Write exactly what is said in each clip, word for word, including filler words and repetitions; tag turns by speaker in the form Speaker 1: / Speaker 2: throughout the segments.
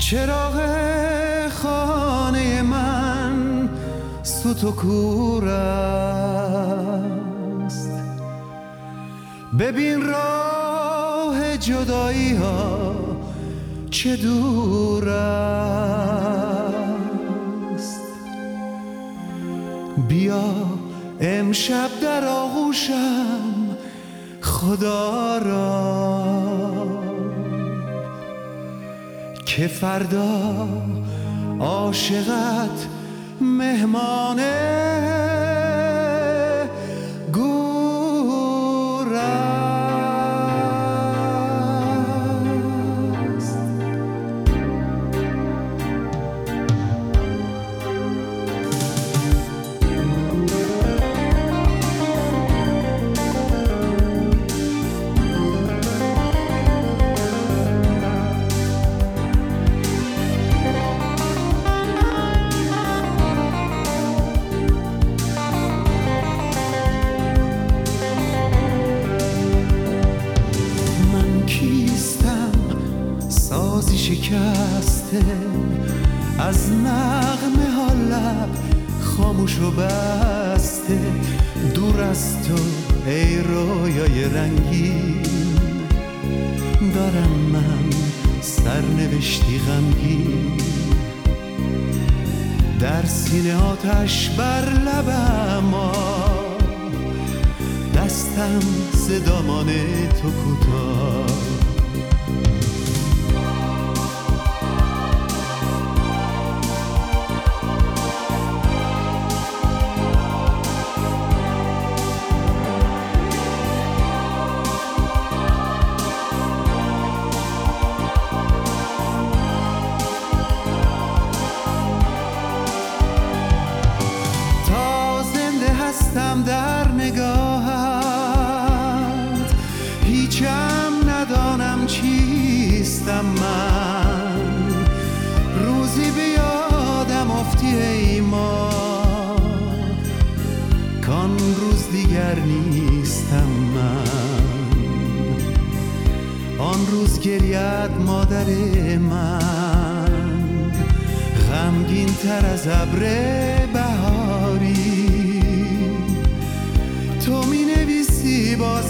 Speaker 1: چراغ خانه من سوت و کور است، ببین راه جدایی ها چه دور است. بیا امشب در آغوشم خدا را که فردا عاشقت مهمانه گور است. سازی شکسته از نغمه ها لب خاموش و بسته، دور از تو ای رویای رنگین دارم من سرنوشتی غمگین. در سینه آتش بر لبم دستم ز دامان تو کوتاه. در نگاهت هیچم ندانم چیستم من، روزی بیادم افتی ای ما کان روز دیگر نیستم من. آن روز گریت مادر من غمگین تر از ابر بهاری، تو می نویسی با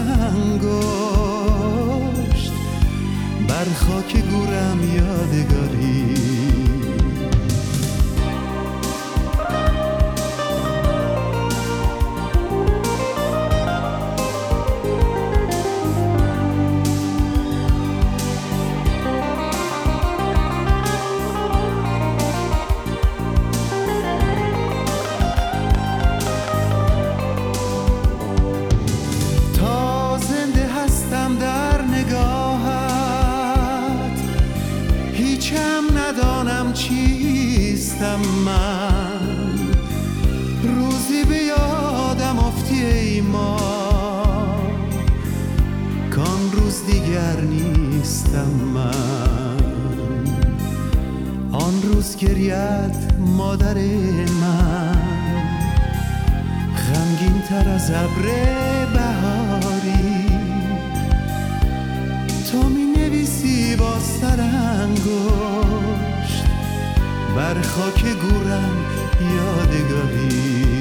Speaker 1: سرانگشت بر خاک گورم یادگاری. ندانم چیستم من، روزی بیادم افتی ای ما کان روز دیگر نیستم من. آن روز گریت مادر من غمگین تر از ابر بهاری، تو می نویسی با سرانگشت بر خاک گورم یادگاری.